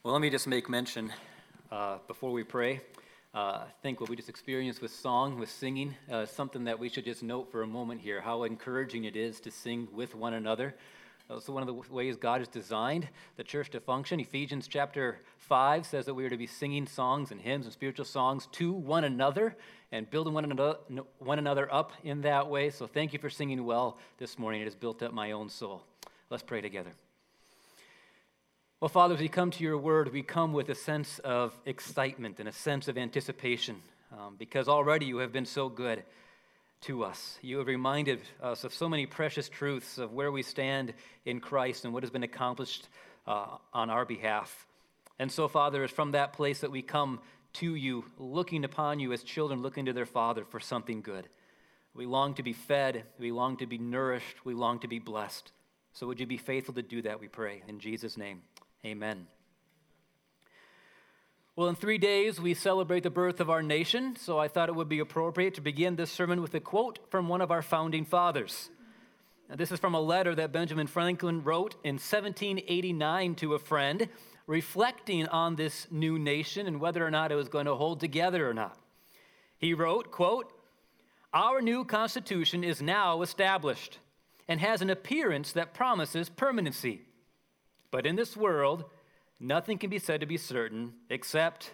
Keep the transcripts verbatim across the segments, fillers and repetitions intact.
Well, let me just make mention uh, before we pray. Uh, I think what we just experienced with song, with singing, uh, is something that we should just note for a moment here, how encouraging it is to sing with one another. Also, one of the ways God has designed the church to function. Ephesians chapter five says that we are to be singing songs and hymns and spiritual songs to one another and building one another, one another up in that way. So thank you for singing well this morning. It has built up my own soul. Let's pray together. Well, Father, as we come to your word, we come with a sense of excitement and a sense of anticipation um, because already you have been so good to us. You have reminded us of so many precious truths of where we stand in Christ and what has been accomplished uh, on our behalf. And so, Father, it's from that place that we come to you, looking upon you as children looking to their Father for something good. We long to be fed. We long to be nourished. We long to be blessed. So would you be faithful to do that, we pray, in Jesus' name. Amen. Well, in three days, we celebrate the birth of our nation, so I thought it would be appropriate to begin this sermon with a quote from one of our founding fathers. Now, this is from a letter that Benjamin Franklin wrote in seventeen eighty-nine to a friend, reflecting on this new nation and whether or not it was going to hold together or not. He wrote, quote, "Our new Constitution is now established and has an appearance that promises permanency. But in this world, nothing can be said to be certain except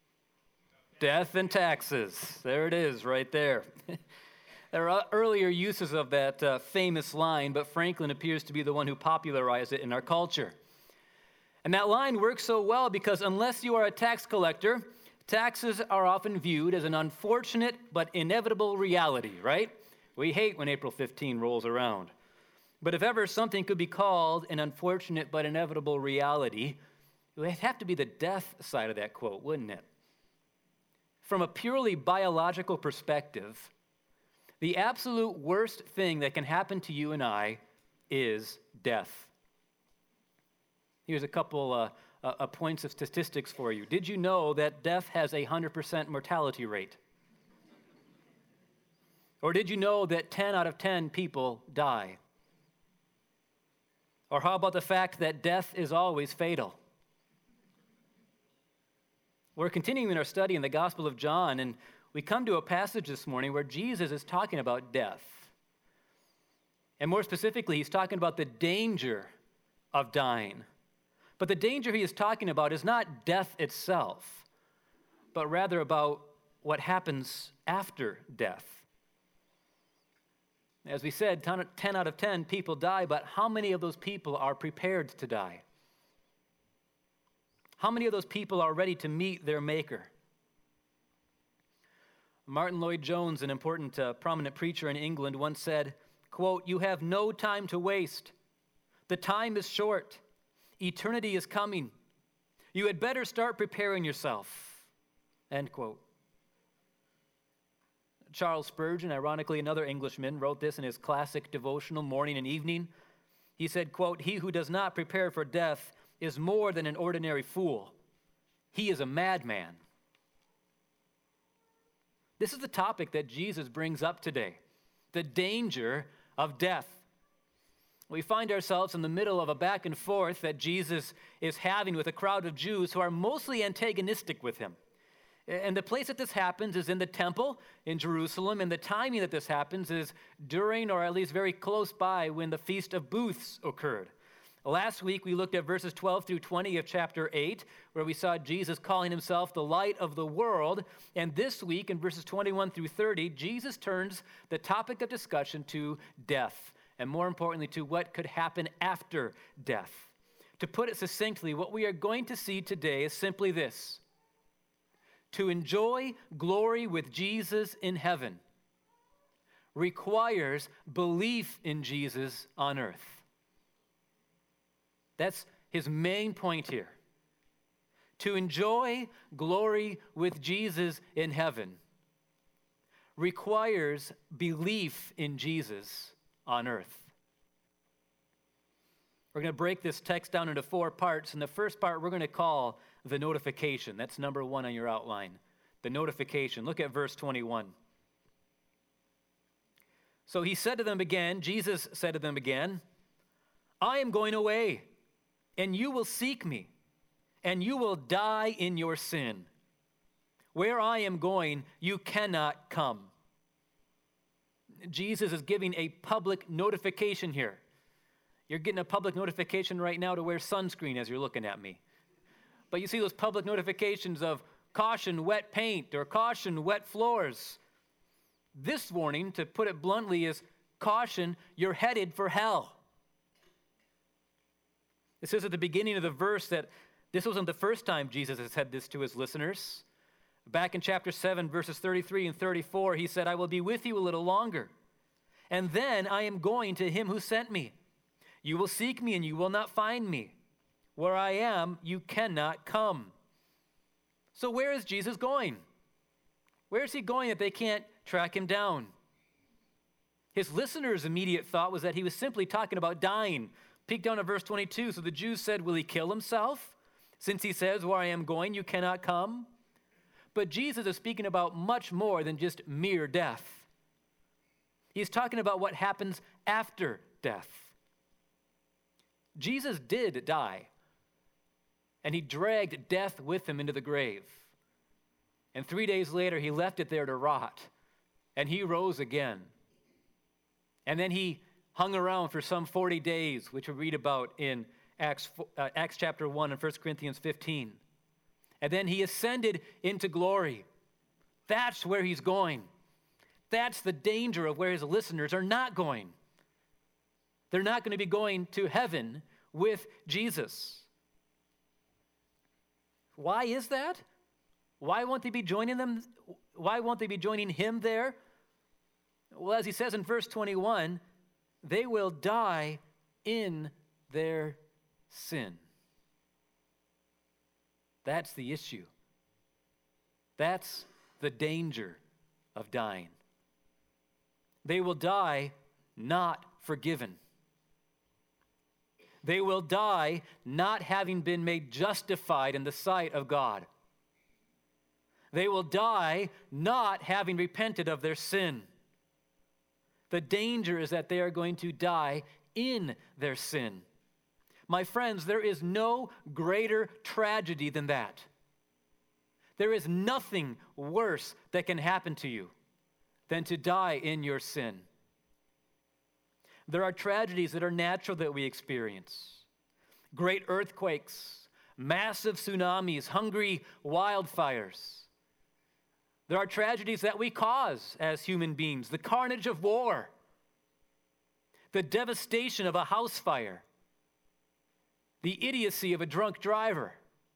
death and taxes." There it is, right there. There are earlier uses of that uh, famous line, but Franklin appears to be the one who popularized it in our culture. And that line works so well because unless you are a tax collector, taxes are often viewed as an unfortunate but inevitable reality, right? We hate when April fifteenth rolls around. But if ever something could be called an unfortunate but inevitable reality, it would have to be the death side of that quote, wouldn't it? From a purely biological perspective, the absolute worst thing that can happen to you and I is death. Here's a couple uh, uh, points of statistics for you. Did you know that death has a one hundred percent mortality rate? Or did you know that ten out of ten people die? Or how about the fact that death is always fatal? We're continuing our study in the Gospel of John, and we come to a passage this morning where Jesus is talking about death. And more specifically, he's talking about the danger of dying. But the danger he is talking about is not death itself, but rather about what happens after death. As we said, ten out of ten people die, but how many of those people are prepared to die? How many of those people are ready to meet their Maker? Martin Lloyd-Jones, an important, uh, prominent preacher in England, once said, quote, "You have no time to waste. The time is short. Eternity is coming. You had better start preparing yourself." End quote. Charles Spurgeon, ironically another Englishman, wrote this in his classic devotional, Morning and Evening. He said, quote, "He who does not prepare for death is more than an ordinary fool. He is a madman." This is the topic that Jesus brings up today, the danger of death. We find ourselves in the middle of a back and forth that Jesus is having with a crowd of Jews who are mostly antagonistic with him. And the place that this happens is in the temple in Jerusalem, and the timing that this happens is during, or at least very close by, when the Feast of Booths occurred. Last week, we looked at verses twelve through twenty of chapter eight, where we saw Jesus calling himself the light of the world. And this week, in verses twenty-one through thirty, Jesus turns the topic of discussion to death, and more importantly, to what could happen after death. To put it succinctly, what we are going to see today is simply this: to enjoy glory with Jesus in heaven requires belief in Jesus on earth. That's his main point here. To enjoy glory with Jesus in heaven requires belief in Jesus on earth. We're going to break this text down into four parts, and the first part we're going to call the notification. That's number one on your outline, the notification. Look at verse twenty-one. So he said to them again, Jesus said to them again, "I am going away, and you will seek me, and you will die in your sin. Where I am going, you cannot come. Jesus is giving a public notification here. You're getting a public notification right now to wear sunscreen as you're looking at me. But you see those public notifications of caution, wet paint, or caution, wet floors. This warning, to put it bluntly, is caution, you're headed for hell. It says at the beginning of the verse that this wasn't the first time Jesus has said this to his listeners. Back in chapter seven, verses thirty-three and thirty-four, he said, I will be with you a little longer, and then I am going to him who sent me. You will seek me, and you will not find me. Where I am, you cannot come. So where is Jesus going? Where is he going that they can't track him down? His listeners' immediate thought was that he was simply talking about dying. Peek down at verse twenty-two. So the Jews said, will he kill himself? Since he says, where I am going, you cannot come. But Jesus is speaking about much more than just mere death. He's talking about what happens after death. Jesus did die, and he dragged death with him into the grave. And three days later, he left it there to rot, and he rose again. And then he hung around for some forty days, which we read about in Acts, uh, Acts chapter one and First Corinthians fifteen. And then he ascended into glory. That's where he's going. That's the danger of where his listeners are not going. They're not going to be going to heaven with Jesus. Why is that? Why won't they be joining them? Why won't they be joining him there? Well, as he says in verse twenty-one, they will die in their sin. That's the issue. That's the danger of dying. They will die not forgiven. They will die not having been made justified in the sight of God. They will die not having repented of their sin. The danger is that they are going to die in their sin. My friends, there is no greater tragedy than that. There is nothing worse that can happen to you than to die in your sin. There are tragedies that are natural that we experience. Great earthquakes, massive tsunamis, hungry wildfires. There are tragedies that we cause as human beings. The carnage of war, the devastation of a house fire, the idiocy of a drunk driver.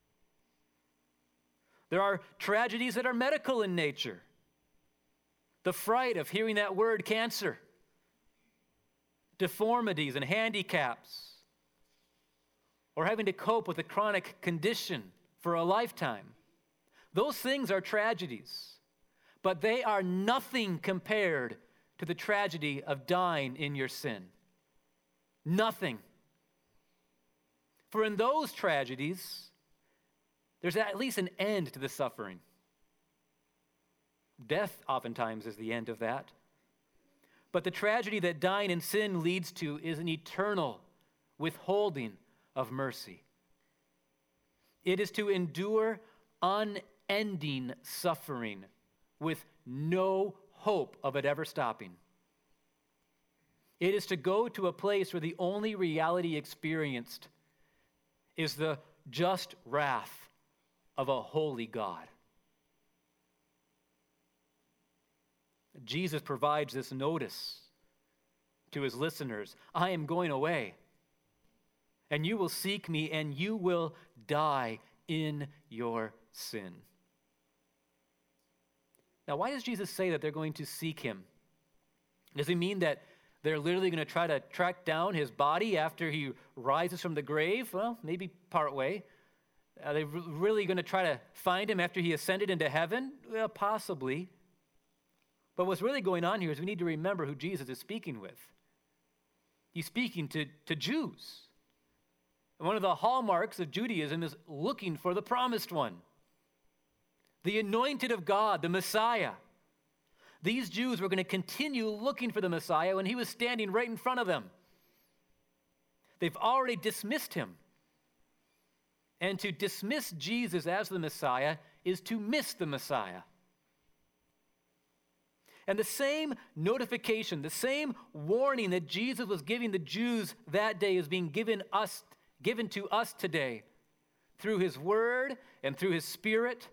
There are tragedies that are medical in nature. The fright of hearing that word cancer, deformities and handicaps, or having to cope with a chronic condition for a lifetime. Those things are tragedies, but they are nothing compared to the tragedy of dying in your sin. Nothing. For in those tragedies, there's at least an end to the suffering. Death oftentimes is the end of that. But the tragedy that dying in sin leads to is an eternal withholding of mercy. It is to endure unending suffering with no hope of it ever stopping. It is to go to a place where the only reality experienced is the just wrath of a holy God. Jesus provides this notice to his listeners. I am going away, and you will seek me, and you will die in your sin. Now, why does Jesus say that they're going to seek him? Does he mean that they're literally going to try to track down his body after he rises from the grave? Well, maybe part way. Are they really going to try to find him after he ascended into heaven? Well, possibly. But what's really going on here is we need to remember who Jesus is speaking with. He's speaking to, to Jews. And one of the hallmarks of Judaism is looking for the promised one, the anointed of God, the Messiah. These Jews were going to continue looking for the Messiah when he was standing right in front of them. They've already dismissed him. And to dismiss Jesus as the Messiah is to miss the Messiah. And the same notification, the same warning that Jesus was giving the Jews that day is being given us, given to us today through his word and through his Spirit.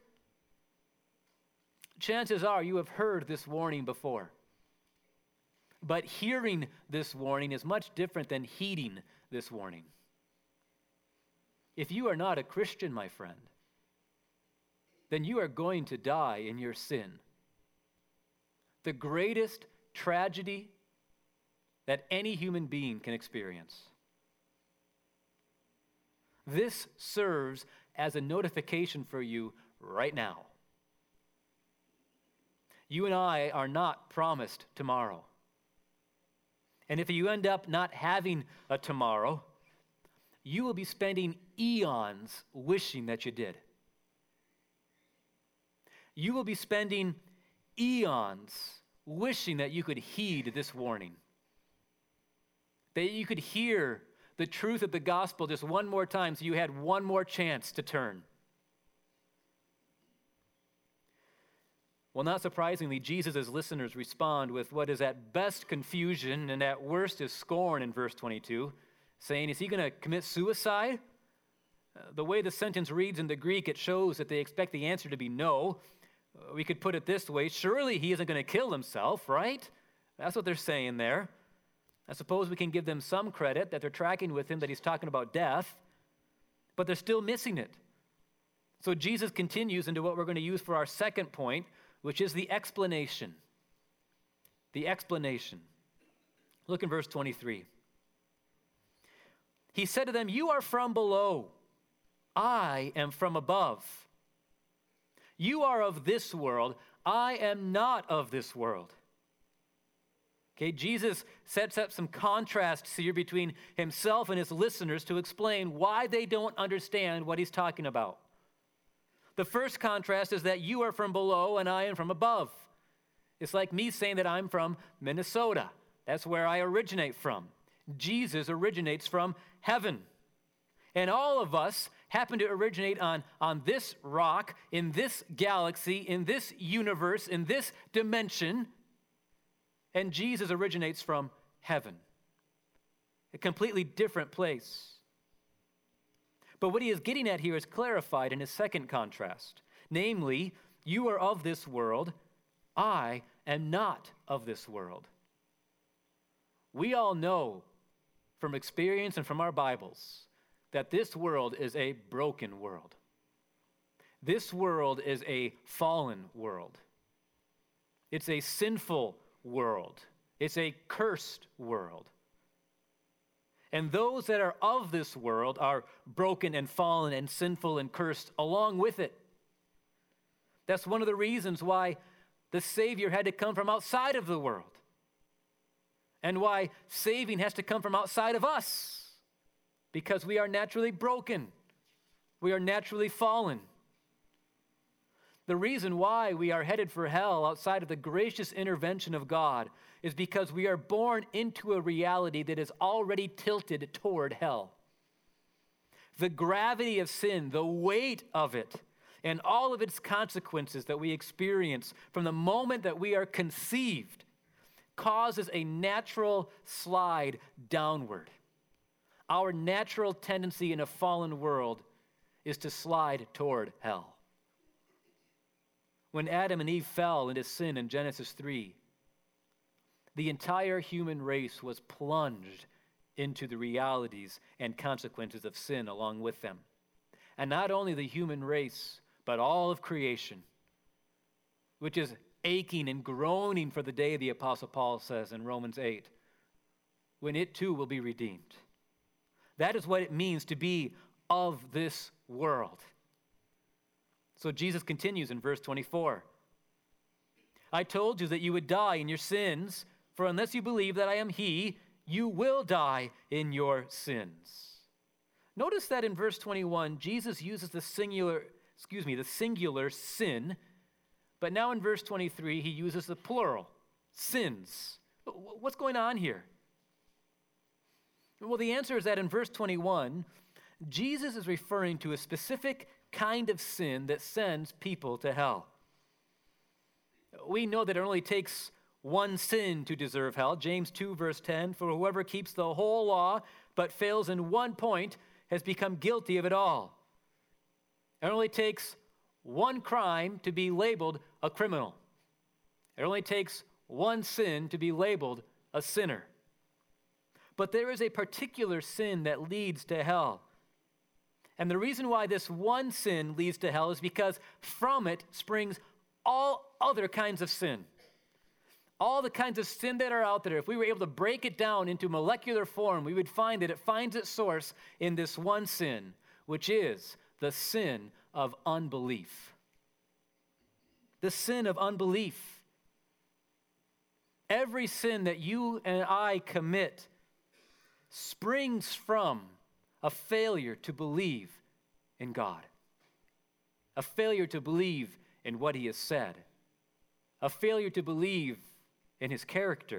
Chances are you have heard this warning before. But hearing this warning is much different than heeding this warning. If you are not a Christian, my friend, then you are going to die in your sin. The greatest tragedy that any human being can experience. This serves as a notification for you right now. You and I are not promised tomorrow. And if you end up not having a tomorrow, you will be spending eons wishing that you did. You will be spending eons wishing that you could heed this warning, that you could hear the truth of the gospel just one more time so you had one more chance to turn. Well, not surprisingly, Jesus' listeners respond with what is at best confusion and at worst is scorn in verse twenty-two, saying, is he going to commit suicide? Uh, the way the sentence reads in the Greek, it shows that they expect the answer to be no. Uh, we could put it this way, surely he isn't going to kill himself, right? That's what they're saying there. I suppose we can give them some credit that they're tracking with him that he's talking about death, but they're still missing it. So Jesus continues into what we're going to use for our second point, which is the explanation. The explanation. Look in verse twenty-three. He said to them, you are from below. I am from above. You are of this world. I am not of this world. Okay, Jesus sets up some contrasts here between himself and his listeners to explain why they don't understand what he's talking about. The first contrast is that you are from below and I am from above. It's like me saying that I'm from Minnesota. That's where I originate from. Jesus originates from heaven. And all of us happen to originate on, on this rock, in this galaxy, in this universe, in this dimension. And Jesus originates from heaven, a completely different place. But what he is getting at here is clarified in his second contrast. Namely, you are of this world, I am not of this world. We all know from experience and from our Bibles that this world is a broken world. This world is a fallen world. It's a sinful world. It's a cursed world. And those that are of this world are broken and fallen and sinful and cursed along with it. That's one of the reasons why the Savior had to come from outside of the world. And why saving has to come from outside of us. Because we are naturally broken. We are naturally fallen. The reason why we are headed for hell outside of the gracious intervention of God is because we are born into a reality that is already tilted toward hell. The gravity of sin, the weight of it, and all of its consequences that we experience from the moment that we are conceived causes a natural slide downward. Our natural tendency in a fallen world is to slide toward hell. When Adam and Eve fell into sin in Genesis three, the entire human race was plunged into the realities and consequences of sin along with them. And not only the human race, but all of creation, which is aching and groaning for the day, the Apostle Paul says in Romans eight, when it too will be redeemed. That is what it means to be of this world. So Jesus continues in verse twenty-four. I told you that you would die in your sins, for unless you believe that I am he, you will die in your sins. Notice that in verse twenty-one, Jesus uses the singular, excuse me, the singular sin, but now in verse twenty-three, he uses the plural, sins. What's going on here? Well, the answer is that in verse twenty-one, Jesus is referring to a specific kind of sin that sends people to hell. We know that it only takes one sin to deserve hell. James two, verse ten, for whoever keeps the whole law but fails in one point has become guilty of it all. It only takes one crime to be labeled a criminal. It only takes one sin to be labeled a sinner. But there is a particular sin that leads to hell. And the reason why this one sin leads to hell is because from it springs all other kinds of sin. All the kinds of sin that are out there, if we were able to break it down into molecular form, we would find that it finds its source in this one sin, which is the sin of unbelief. The sin of unbelief. Every sin that you and I commit springs from a failure to believe in God, a failure to believe in what He has said, a failure to believe in His character.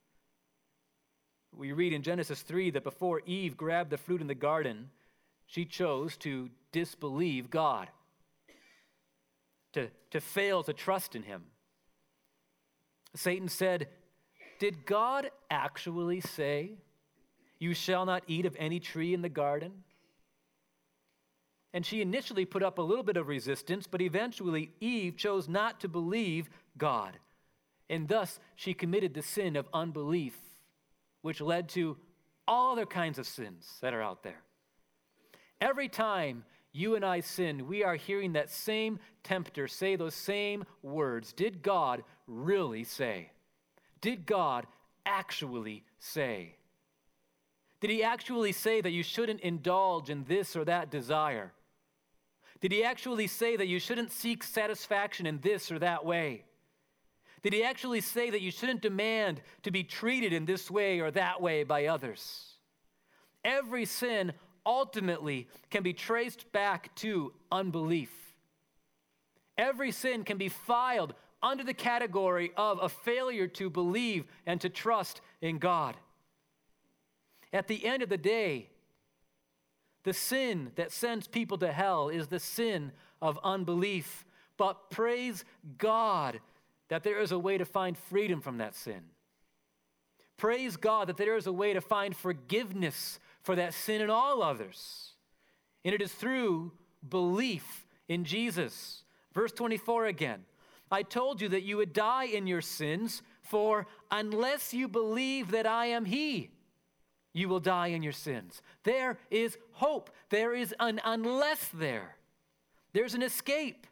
We read in Genesis three that before Eve grabbed the fruit in the garden, she chose to disbelieve God, to, to fail to trust in Him. Satan said, "Did God actually say, 'You shall not eat of any tree in the garden'?" And she initially put up a little bit of resistance, but eventually Eve chose not to believe God. And thus she committed the sin of unbelief, which led to all other kinds of sins that are out there. Every time you and I sin, we are hearing that same tempter say those same words. Did God really say? Did God actually say? Did He actually say that you shouldn't indulge in this or that desire? Did He actually say that you shouldn't seek satisfaction in this or that way? Did He actually say that you shouldn't demand to be treated in this way or that way by others? Every sin ultimately can be traced back to unbelief. Every sin can be filed under the category of a failure to believe and to trust in God. At the end of the day, the sin that sends people to hell is the sin of unbelief. But praise God that there is a way to find freedom from that sin. Praise God that there is a way to find forgiveness for that sin and all others. And it is through belief in Jesus. Verse twenty-four again. I told you that you would die in your sins, for unless you believe that I am He, you will die in your sins. There is hope. There is an unless there. There's an escape.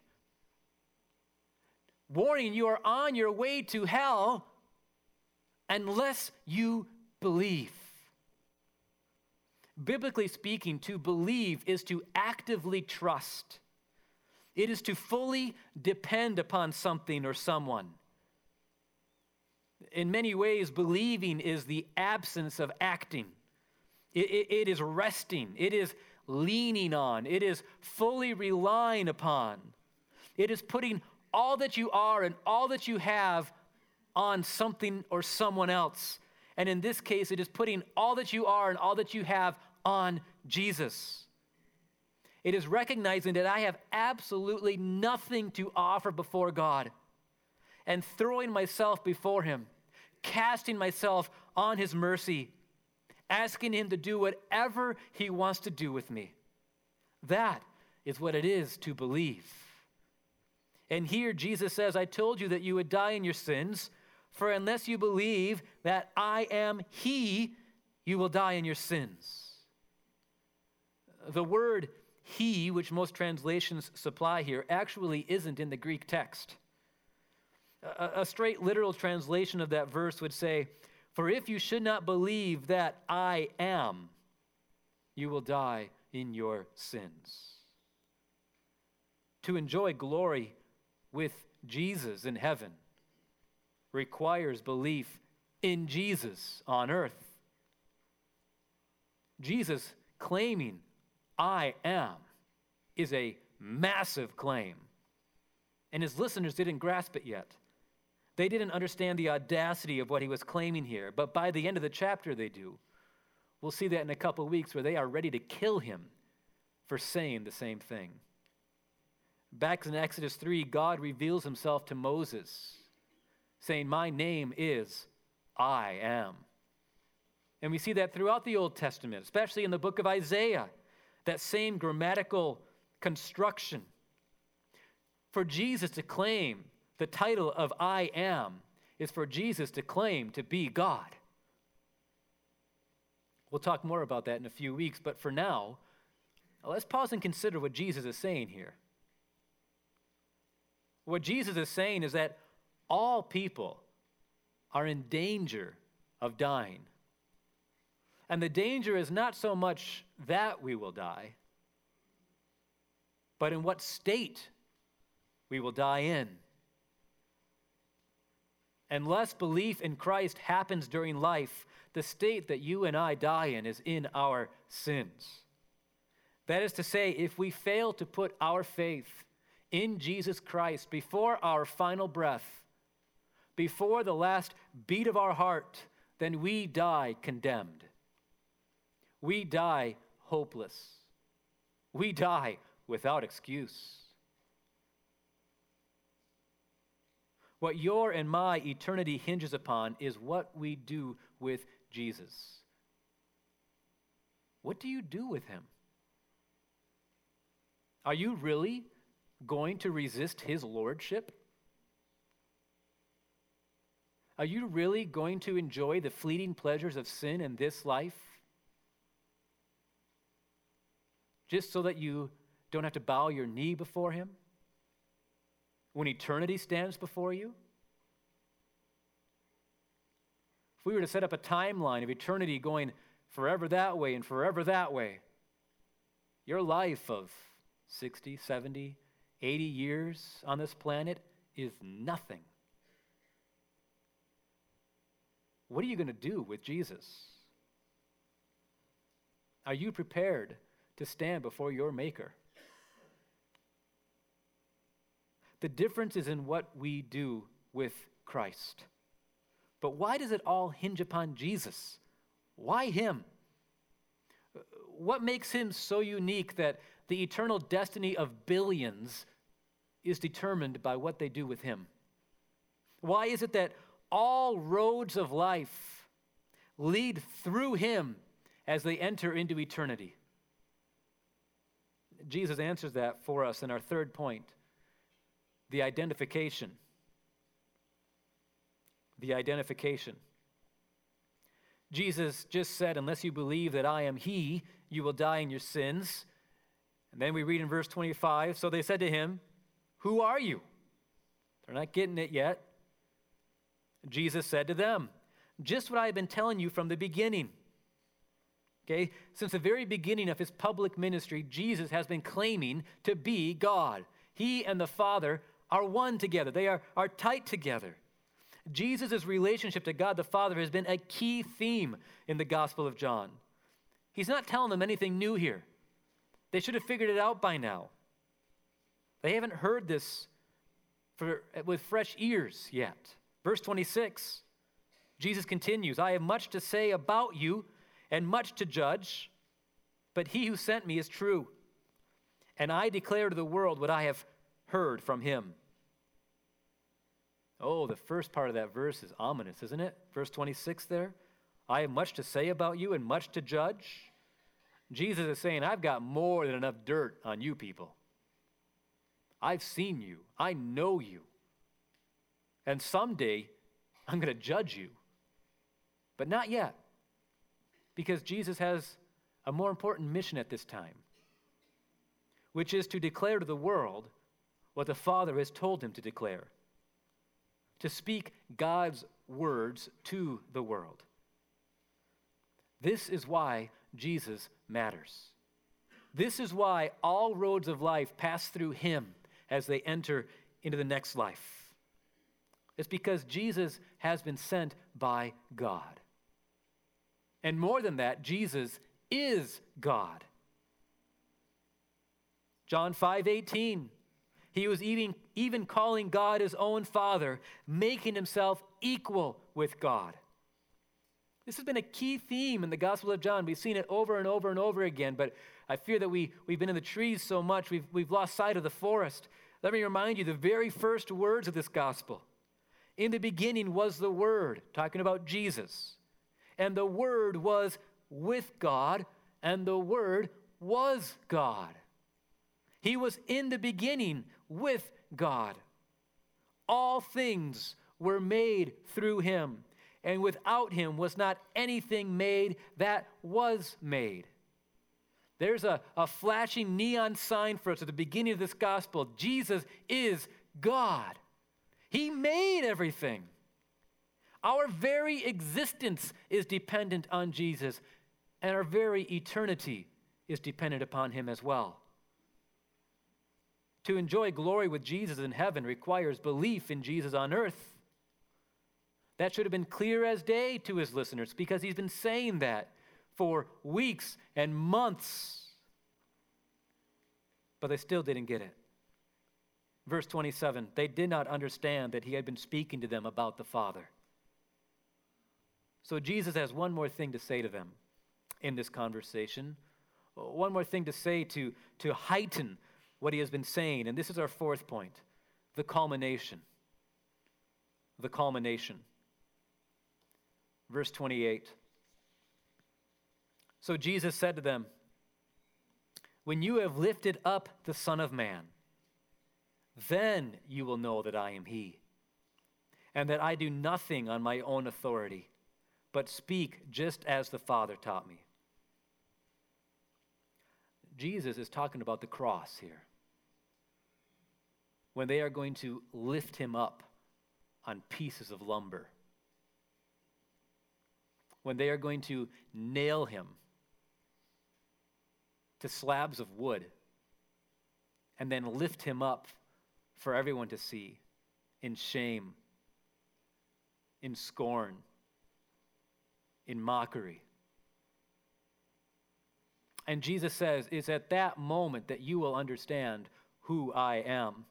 Warning, you are on your way to hell unless you believe. Biblically speaking, to believe is to actively trust. It is to fully depend upon something or someone. In many ways, believing is the absence of acting. It, it, it is resting. It is leaning on. It is fully relying upon. It is putting all that you are and all that you have on something or someone else. And in this case, it is putting all that you are and all that you have on Jesus. It is recognizing that I have absolutely nothing to offer before God and throwing myself before Him, casting myself on His mercy, asking Him to do whatever He wants to do with me. That is what it is to believe. And here Jesus says, I told you that you would die in your sins, for unless you believe that I am He, you will die in your sins. The word He, which most translations supply here, actually isn't in the Greek text. A, a straight literal translation of that verse would say, for if you should not believe that I am, you will die in your sins. To enjoy glory with Jesus in heaven requires belief in Jesus on earth. Jesus claiming I am is a massive claim. And His listeners didn't grasp it yet. They didn't understand the audacity of what He was claiming here. But by the end of the chapter, they do. We'll see that in a couple of weeks where they are ready to kill Him for saying the same thing. Back in Exodus three, God reveals himself to Moses, saying, "My name is I am." And we see that throughout the Old Testament, especially in the book of Isaiah, that same grammatical construction. For Jesus to claim the title of I am is for Jesus to claim to be God. We'll talk more about that in a few weeks, but for now, let's pause and consider what Jesus is saying here. What Jesus is saying is that all people are in danger of dying. And the danger is not so much that we will die, but in what state we will die in. Unless belief in Christ happens during life, the state that you and I die in is in our sins. That is to say, if we fail to put our faith in Jesus Christ before our final breath, before the last beat of our heart, then we die condemned. We die hopeless. We die without excuse. What your and my eternity hinges upon is what we do with Jesus. What do you do with him? Are you really going to resist his lordship? Are you really going to enjoy the fleeting pleasures of sin in this life, just so that you don't have to bow your knee before him when eternity stands before you? If we were to set up a timeline of eternity going forever that way and forever that way, your life of sixty, seventy, eighty years on this planet is nothing. What are you going to do with Jesus? Are you prepared to stand before your Maker? The difference is in what we do with Christ. But why does it all hinge upon Jesus? Why him? What makes him so unique that the eternal destiny of billions is determined by what they do with him? Why is it that all roads of life lead through him as they enter into eternity? Jesus answers that for us in our third point, the identification. The identification. Jesus just said, unless you believe that I am he, you will die in your sins. And then we read in verse twenty-five, so they said to him, who are you? They're not getting it yet. Jesus said to them, just what I have been telling you from the beginning. Okay, since the very beginning of his public ministry, Jesus has been claiming to be God. He and the Father are one together. They are, are tight together. Jesus' relationship to God the Father has been a key theme in the Gospel of John. He's not telling them anything new here. They should have figured it out by now. They haven't heard this for, with fresh ears yet. Verse twenty-six, Jesus continues, I have much to say about you and much to judge, but he who sent me is true, and I declare to the world what I have heard from him. Oh, the first part of that verse is ominous, isn't it? Verse twenty-six there. I have much to say about you and much to judge. Jesus is saying, I've got more than enough dirt on you people. I've seen you. I know you. And someday, I'm going to judge you. But not yet. Because Jesus has a more important mission at this time, which is to declare to the world what the Father has told him to declare. To speak God's words to the world. This is why Jesus matters. This is why all roads of life pass through him as they enter into the next life. It's because Jesus has been sent by God. And more than that, Jesus is God. John five eighteen. He was even, even calling God his own Father, making himself equal with God. This has been a key theme in the Gospel of John. We've seen it over and over and over again, but I fear that we, we've been in the trees so much, we've, we've lost sight of the forest. Let me remind you the very first words of this gospel. In the beginning was the Word, talking about Jesus. And the Word was with God, and the Word was God. He was in the beginning with God. All things were made through him, and without him was not anything made that was made. There's a, a flashing neon sign for us at the beginning of this gospel. Jesus is God. He made everything. Our very existence is dependent on Jesus, and our very eternity is dependent upon him as well. To enjoy glory with Jesus in heaven requires belief in Jesus on earth. That should have been clear as day to his listeners because he's been saying that for weeks and months. But they still didn't get it. Verse twenty-seven, they did not understand that he had been speaking to them about the Father. So Jesus has one more thing to say to them in this conversation. One more thing to say to, to heighten what he has been saying. And this is our fourth point, the culmination. The culmination. Verse twenty-eight. So Jesus said to them, when you have lifted up the Son of Man, then you will know that I am he, and that I do nothing on my own authority, but speak just as the Father taught me. Jesus is talking about the cross here. When they are going to lift him up on pieces of lumber. When they are going to nail him to slabs of wood and then lift him up for everyone to see in shame, in scorn, in mockery. And Jesus says, it's at that moment that you will understand who I am.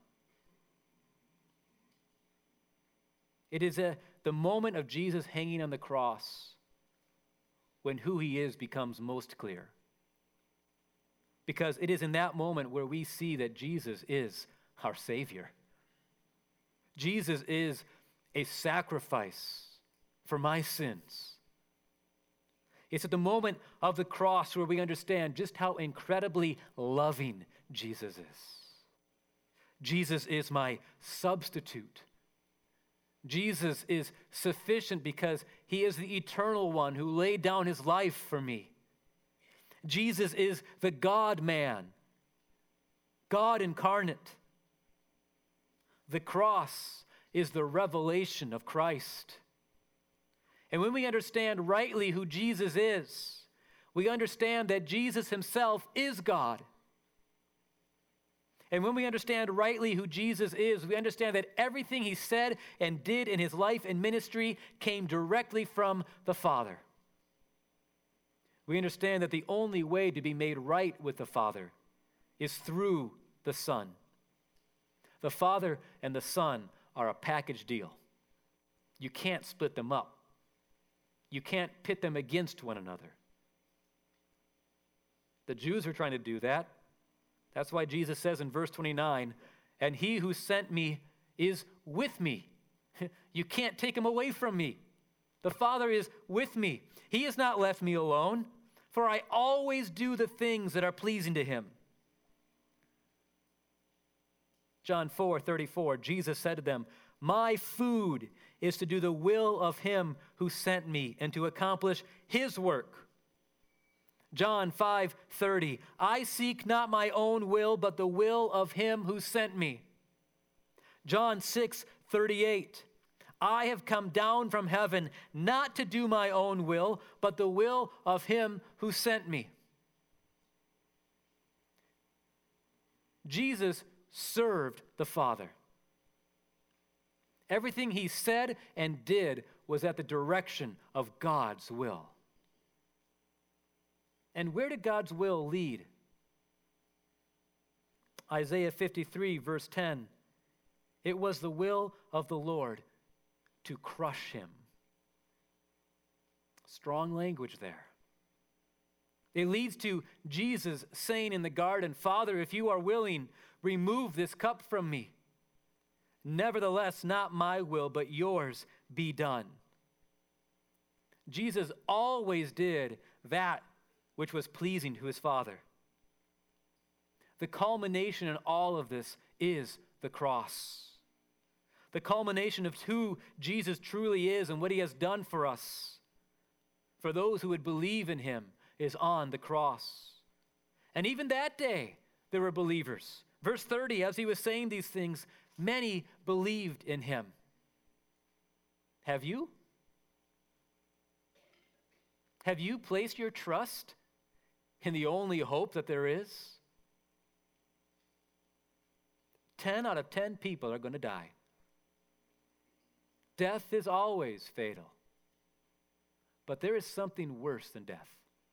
It is a, the moment of Jesus hanging on the cross when who he is becomes most clear. Because it is in that moment where we see that Jesus is our Savior. Jesus is a sacrifice for my sins. It's at the moment of the cross where we understand just how incredibly loving Jesus is. Jesus is my substitute. Jesus is sufficient because he is the eternal one who laid down his life for me. Jesus is the God-man, God incarnate. The cross is the revelation of Christ. And when we understand rightly who Jesus is, we understand that Jesus himself is God. And when we understand rightly who Jesus is, we understand that everything he said and did in his life and ministry came directly from the Father. We understand that the only way to be made right with the Father is through the Son. The Father and the Son are a package deal. You can't split them up. You can't pit them against one another. The Jews are trying to do that. That's why Jesus says in verse twenty-nine, and he who sent me is with me. You can't take him away from me. The Father is with me. He has not left me alone, for I always do the things that are pleasing to him. John four thirty-four, Jesus said to them, my food is to do the will of him who sent me and to accomplish his work. John five thirty, I seek not my own will, but the will of him who sent me. John six thirty-eight, I have come down from heaven not to do my own will, but the will of him who sent me. Jesus served the Father. Everything he said and did was at the direction of God's will. And where did God's will lead? Isaiah fifty-three, verse ten. It was the will of the Lord to crush him. Strong language there. It leads to Jesus saying in the garden, "Father, if you are willing, remove this cup from me. Nevertheless, not my will, but yours be done." Jesus always did that which was pleasing to his Father. The culmination in all of this is the cross. The culmination of who Jesus truly is and what he has done for us, for those who would believe in him, is on the cross. And even that day, there were believers. Verse thirty, as he was saying these things, many believed in him. Have you? Have you placed your trust in the only hope that there is? Ten out of ten people are going to die. Death is always fatal. But there is something worse than death.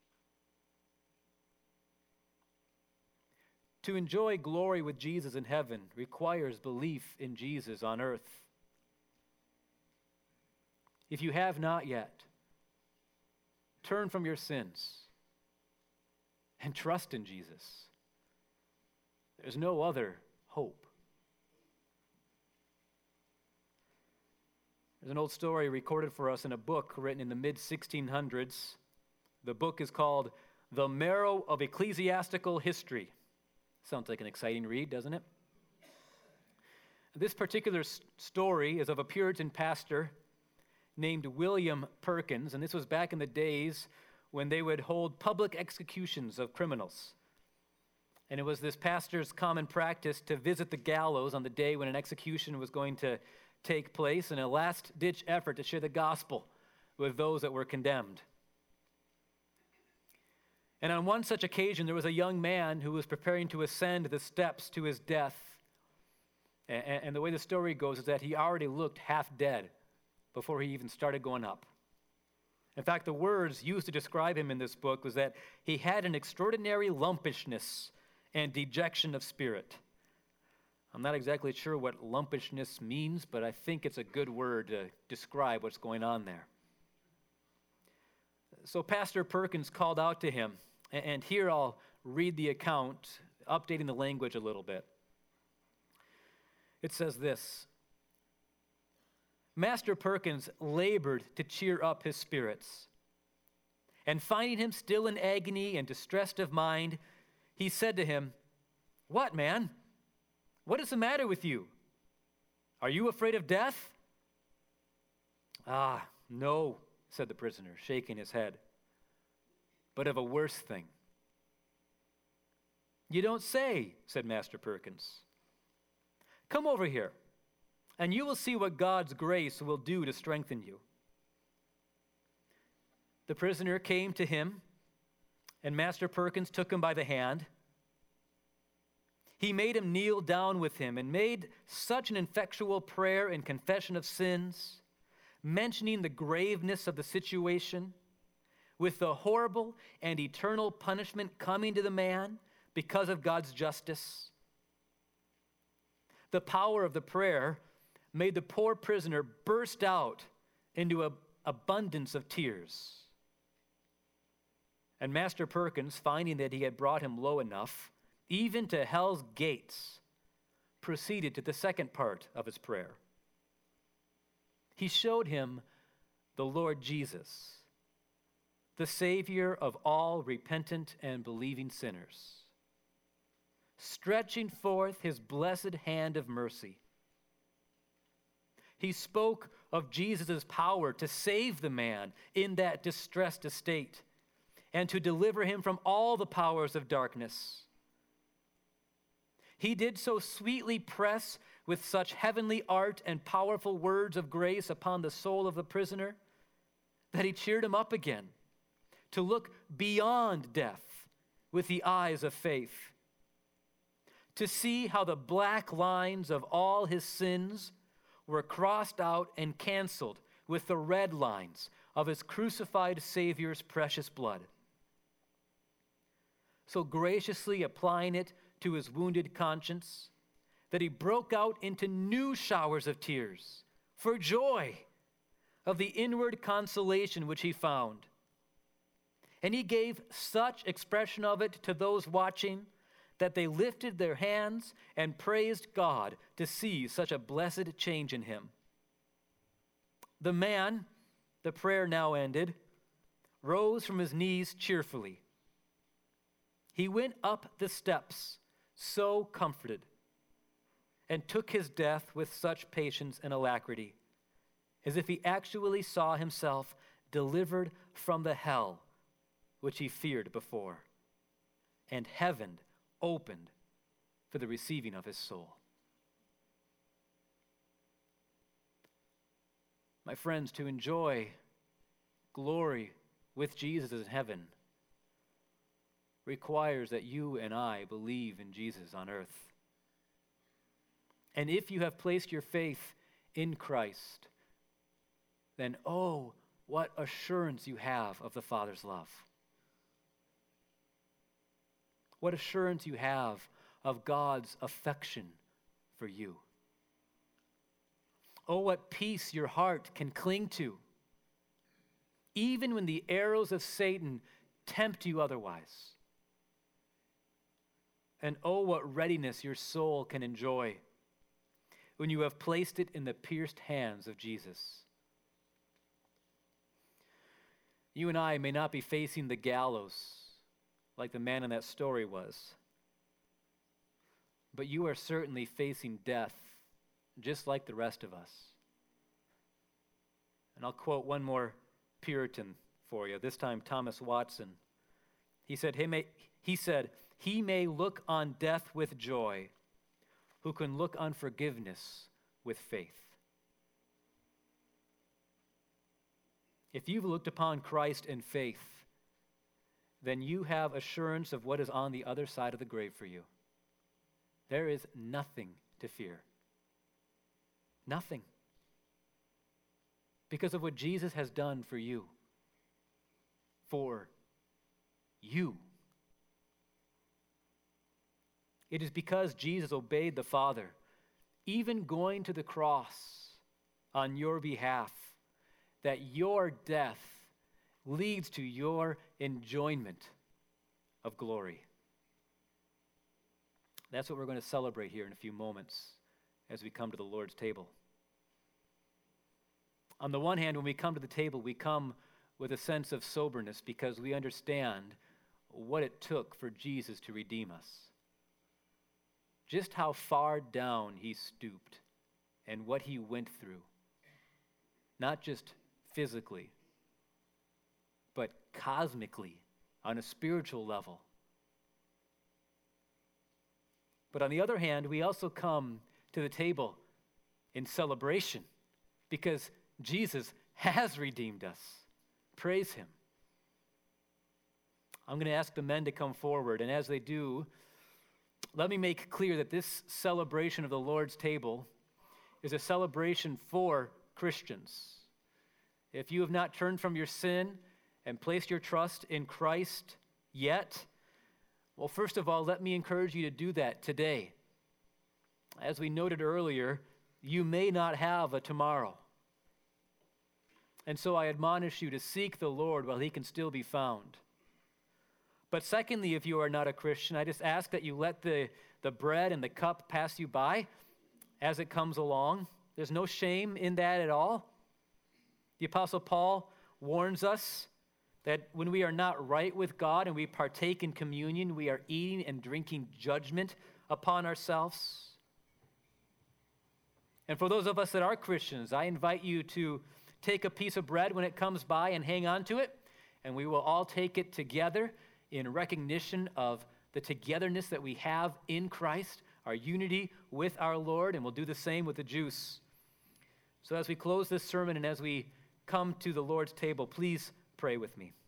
To enjoy glory with Jesus in heaven requires belief in Jesus on earth. If you have not yet, turn from your sins and trust in Jesus. There's no other hope. There's an old story recorded for us in a book written in the mid sixteen hundreds. The book is called The Marrow of Ecclesiastical History. Sounds like an exciting read, doesn't it? This particular story is of a Puritan pastor named William Perkins, and this was back in the days when they would hold public executions of criminals. And it was this pastor's common practice to visit the gallows on the day when an execution was going to take place in a last-ditch effort to share the gospel with those that were condemned. And on one such occasion, there was a young man who was preparing to ascend the steps to his death. And, and the way the story goes is that he already looked half dead before he even started going up. In fact, the words used to describe him in this book was that he had an extraordinary lumpishness and dejection of spirit. I'm not exactly sure what lumpishness means, but I think it's a good word to describe what's going on there. So Pastor Perkins called out to him, and here I'll read the account, updating the language a little bit. It says this: Master Perkins labored to cheer up his spirits, and finding him still in agony and distressed of mind, he said to him, "What, man? What is the matter with you? Are you afraid of death?" "Ah, no," said the prisoner, shaking his head, "but of a worse thing." "You don't say," said Master Perkins. "Come over here, and you will see what God's grace will do to strengthen you." The prisoner came to him, and Master Perkins took him by the hand. He made him kneel down with him and made such an effectual prayer and confession of sins, mentioning the graveness of the situation, with the horrible and eternal punishment coming to the man because of God's justice. The power of the prayer made the poor prisoner burst out into an abundance of tears. And Master Perkins, finding that he had brought him low enough, even to hell's gates, proceeded to the second part of his prayer. He showed him the Lord Jesus, the Savior of all repentant and believing sinners, stretching forth his blessed hand of mercy. He spoke of Jesus' power to save the man in that distressed estate and to deliver him from all the powers of darkness. He did so sweetly press with such heavenly art and powerful words of grace upon the soul of the prisoner that he cheered him up again to look beyond death with the eyes of faith, to see how the black lines of all his sins were crossed out and canceled with the red lines of his crucified Savior's precious blood. So graciously applying it to his wounded conscience, that he broke out into new showers of tears for joy of the inward consolation which he found. And he gave such expression of it to those watching that they lifted their hands and praised God to see such a blessed change in him. The man, the prayer now ended, rose from his knees cheerfully. He went up the steps, so comforted, and took his death with such patience and alacrity, as if he actually saw himself delivered from the hell which he feared before, and heaven opened for the receiving of his soul. My friends, to enjoy glory with Jesus in heaven requires that you and I believe in Jesus on earth. And if you have placed your faith in Christ, then oh, what assurance you have of the Father's love. What assurance you have of God's affection for you. Oh, what peace your heart can cling to, even when the arrows of Satan tempt you otherwise. And oh, what readiness your soul can enjoy when you have placed it in the pierced hands of Jesus. You and I may not be facing the gallows like the man in that story was, but you are certainly facing death just like the rest of us. And I'll quote one more Puritan for you, this time Thomas Watson. He said, he may, he said, he may look on death with joy who can look on forgiveness with faith. If you've looked upon Christ in faith, then you have assurance of what is on the other side of the grave for you. There is nothing to fear. Nothing. Because of what Jesus has done for you. For you. It is because Jesus obeyed the Father, even going to the cross on your behalf, that your death leads to your enjoyment of glory. That's what we're going to celebrate here in a few moments as we come to the Lord's table. On the one hand, when we come to the table, we come with a sense of soberness because we understand what it took for Jesus to redeem us. Just how far down he stooped and what he went through. Not just physically, but cosmically, on a spiritual level. But on the other hand, we also come to the table in celebration because Jesus has redeemed us. Praise him. I'm going to ask the men to come forward, and as they do, let me make clear that this celebration of the Lord's table is a celebration for Christians. If you have not turned from your sin and placed your trust in Christ yet, well, first of all, let me encourage you to do that today. As we noted earlier, you may not have a tomorrow. And so I admonish you to seek the Lord while he can still be found. But secondly, if you are not a Christian, I just ask that you let the, the bread and the cup pass you by as it comes along. There's no shame in that at all. The Apostle Paul warns us that when we are not right with God and we partake in communion, we are eating and drinking judgment upon ourselves. And for those of us that are Christians, I invite you to take a piece of bread when it comes by and hang on to it, and we will all take it together in recognition of the togetherness that we have in Christ, our unity with our Lord, and we'll do the same with the juice. So as we close this sermon and as we come to the Lord's table, please pray with me.